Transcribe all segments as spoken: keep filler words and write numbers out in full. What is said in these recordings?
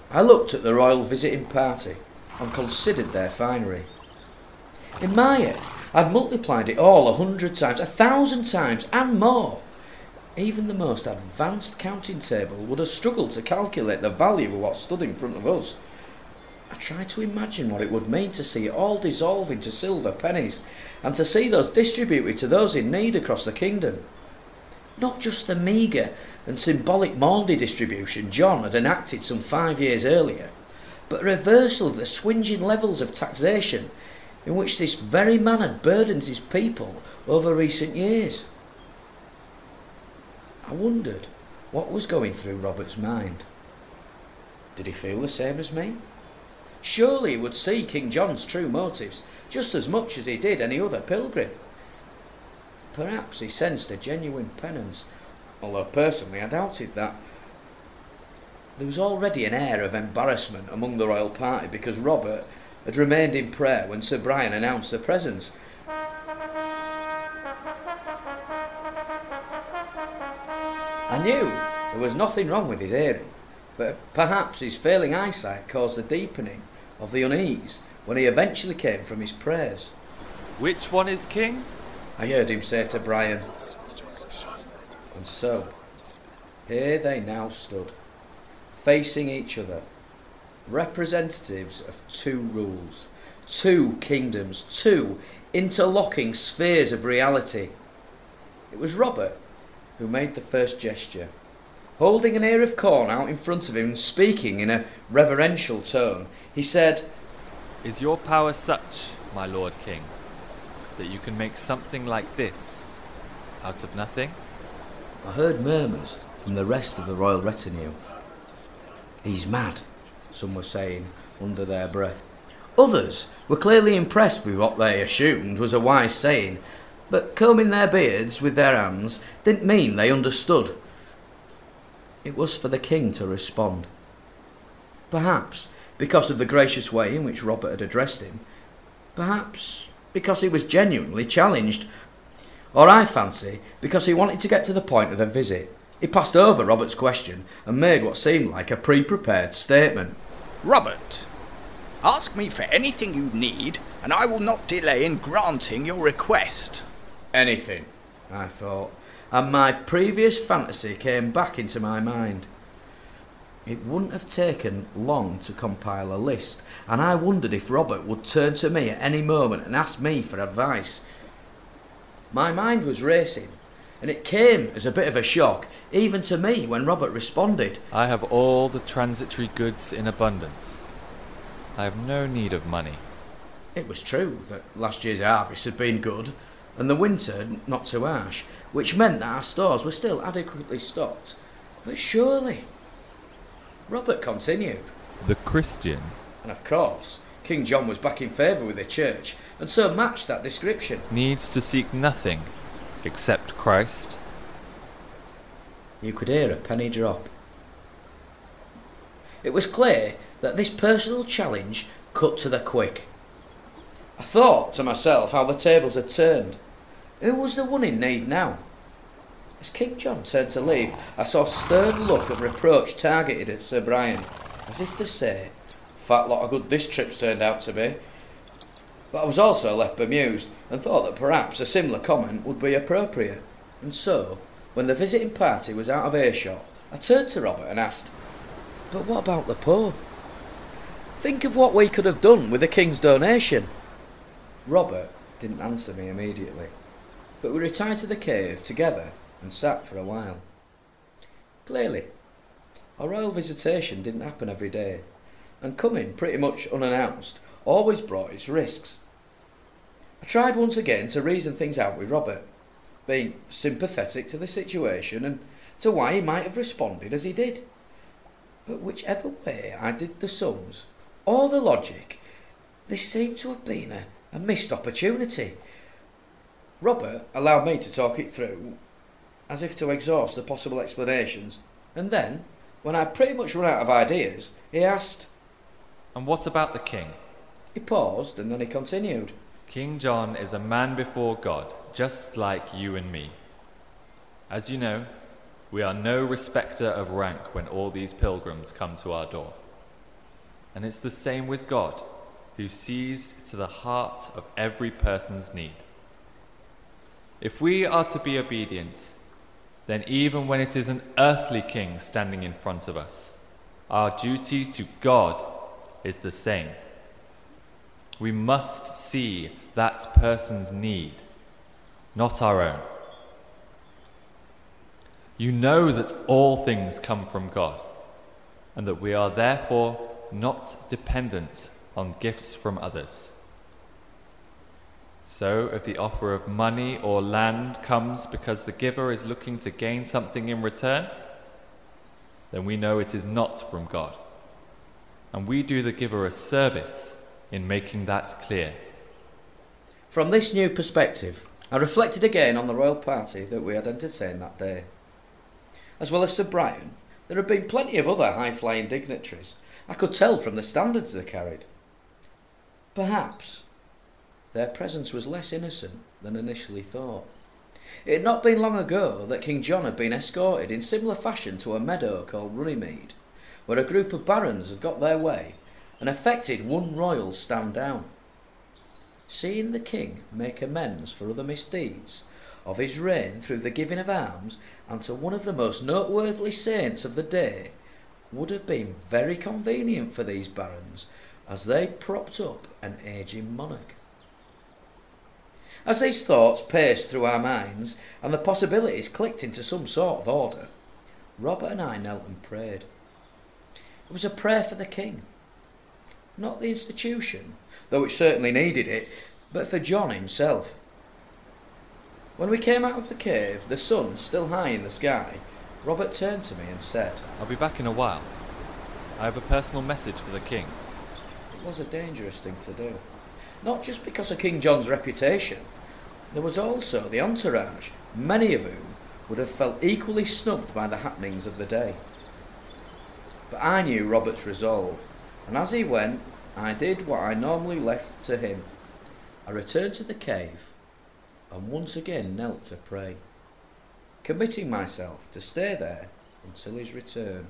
I looked at the royal visiting party and considered their finery. In my head, I'd multiplied it all a hundred times, a thousand times, and more. Even the most advanced counting table would have struggled to calculate the value of what stood in front of us. I tried to imagine what it would mean to see it all dissolve into silver pennies, and to see those distributed to those in need across the kingdom. Not just the meagre and symbolic Maundy distribution John had enacted some five years earlier, but a reversal of the swinging levels of taxation in which this very man had burdened his people over recent years. I wondered what was going through Robert's mind. Did he feel the same as me? Surely he would see King John's true motives just as much as he did any other pilgrim. Perhaps he sensed a genuine penance, although personally I doubted that. There was already an air of embarrassment among the royal party because Robert had remained in prayer when Sir Brian announced their presence. I knew there was nothing wrong with his hearing, but perhaps his failing eyesight caused the deepening of the unease when he eventually came from his prayers. Which one is king? I heard him say to Brian. And so, here they now stood, facing each other, representatives of two rules, two kingdoms, two interlocking spheres of reality. It was Robert who made the first gesture, holding an ear of corn out in front of him and speaking in a reverential tone. He said, "Is your power such, my lord king, that you can make something like this out of nothing?" I heard murmurs from the rest of the royal retinue. "He's mad," some were saying under their breath. Others were clearly impressed with what they assumed was a wise saying, but combing their beards with their hands didn't mean they understood. It was for the king to respond. Perhaps because of the gracious way in which Robert had addressed him, perhaps because he was genuinely challenged, or I fancy because he wanted to get to the point of the visit. He passed over Robert's question and made what seemed like a pre-prepared statement. "Robert, ask me for anything you need, and I will not delay in granting your request." Anything, I thought, and my previous fantasy came back into my mind. It wouldn't have taken long to compile a list, and I wondered if Robert would turn to me at any moment and ask me for advice. My mind was racing, and it came as a bit of a shock, even to me, when Robert responded. "I have all the transitory goods in abundance. I have no need of money." It was true that last year's harvest had been good, and the winter not too harsh, which meant that our stores were still adequately stocked. But surely... Robert continued. "The Christian..." And of course, King John was back in favour with the church, and so matched that description. "Needs to seek nothing except Christ." You could hear a penny drop. It was clear that this personal challenge cut to the quick. I thought to myself how the tables had turned. Who was the one in need now? As King John turned to leave, I saw a stern look of reproach targeted at Sir Brian, as if to say, "Fat lot of good this trip's turned out to be." But I was also left bemused, and thought that perhaps a similar comment would be appropriate. And so, when the visiting party was out of earshot, I turned to Robert and asked, "But what about the poor? Think of what we could have done with the king's donation." Robert didn't answer me immediately, but we retired to the cave together and sat for a while. Clearly, a royal visitation didn't happen every day, and coming pretty much unannounced always brought its risks. I tried once again to reason things out with Robert, being sympathetic to the situation and to why he might have responded as he did. But whichever way I did the sums, or the logic, this seemed to have been a, a missed opportunity. Robert allowed me to talk it through, as if to exhaust the possible explanations, and then, when I'd pretty much run out of ideas, he asked, "And what about the king?" He paused, and then he continued. "King John is a man before God, just like you and me. As you know, we are no respecter of rank when all these pilgrims come to our door. And it's the same with God, who sees to the heart of every person's need. If we are to be obedient, then even when it is an earthly king standing in front of us, our duty to God is the same. We must see that person's need, not our own. You know that all things come from God, and that we are therefore not dependent on gifts from others. So, if the offer of money or land comes because the giver is looking to gain something in return, then we know it is not from God. And we do the giver a service in making that clear. From this new perspective, I reflected again on the royal party that we had entertained that day. As well as Sir Brian, there had been plenty of other high-flying dignitaries. I could tell from the standards they carried. Perhaps their presence was less innocent than initially thought. It had not been long ago that King John had been escorted in similar fashion to a meadow called Runnymede, where a group of barons had got their way and effected one royal stand down. Seeing the king make amends for other misdeeds of his reign through the giving of alms and to one of the most noteworthy saints of the day would have been very convenient for these barons, as they propped up an ageing monarch. As these thoughts paced through our minds and the possibilities clicked into some sort of order, Robert and I knelt and prayed. It was a prayer for the king, not the institution, though it certainly needed it, but for John himself. When we came out of the cave, the sun still high in the sky, Robert turned to me and said, I'll be back in a while. I have a personal message for the king. It was a dangerous thing to do. Not just because of King John's reputation. There was also the entourage, many of whom would have felt equally snubbed by the happenings of the day. But I knew Robert's resolve, and as he went, I did what I normally left to him. I returned to the cave and once again knelt to pray, committing myself to stay there until his return.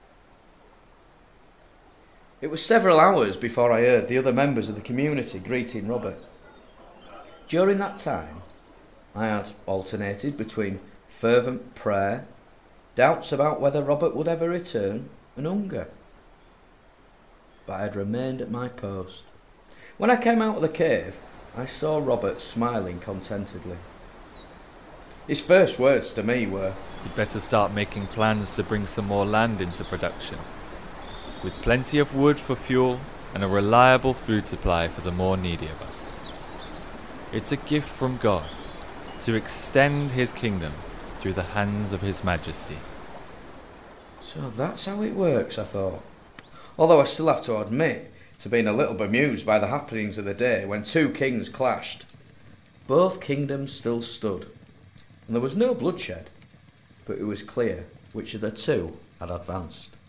It was several hours before I heard the other members of the community greeting Robert. During that time, I had alternated between fervent prayer, doubts about whether Robert would ever return, and hunger. But I had remained at my post. When I came out of the cave, I saw Robert smiling contentedly. His first words to me were, You'd better start making plans to bring some more land into production, with plenty of wood for fuel and a reliable food supply for the more needy of us. It's a gift from God to extend his kingdom through the hands of his majesty. So that's how it works, I thought. Although I still have to admit to being a little bemused by the happenings of the day when two kings clashed. Both kingdoms still stood, and there was no bloodshed, but it was clear which of the two had advanced.